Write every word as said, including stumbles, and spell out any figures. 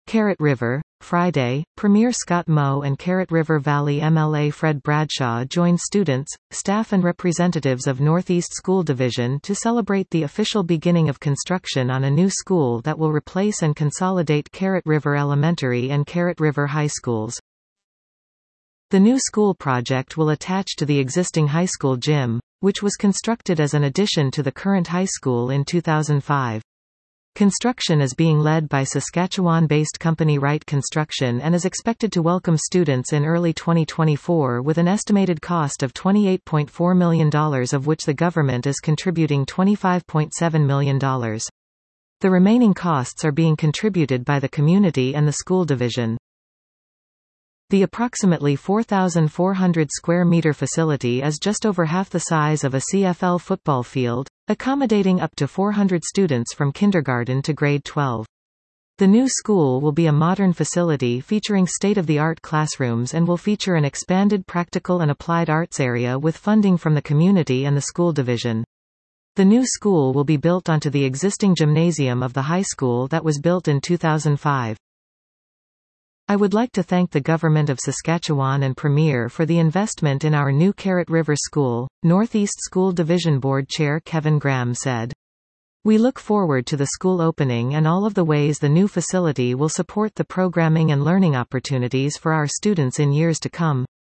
Carrot River, Friday, Premier Scott Moe and Carrot River Valley M L A Fred Bradshaw joined students, staff and representatives of Northeast School Division to celebrate the official beginning of construction on a new school that will replace and consolidate Carrot River Elementary and Carrot River High Schools. The new school project will attach to the existing high school gym, which was constructed as an addition to the current high school in two thousand five. Construction is being led by Saskatchewan-based company Wright Construction and is expected to welcome students in early twenty twenty-four with an estimated cost of twenty-eight point four million dollars, of which the government is contributing twenty-five point seven million dollars. The remaining costs are being contributed by the community and the school division. The approximately four thousand four hundred square meter facility is just over half the size of a C F L football field, accommodating up to four hundred students from kindergarten to grade twelve. The new school will be a modern facility featuring state-of-the-art classrooms and will feature an expanded practical and applied arts area with funding from the community and the school division. The new school will be built onto the existing gymnasium of the high school that was built in two thousand five. I would like to thank the Government of Saskatchewan and Premier for the investment in our new Carrot River School, Northeast School Division Board Chair Kevin Graham said. We look forward to the school opening and all of the ways the new facility will support the programming and learning opportunities for our students in years to come.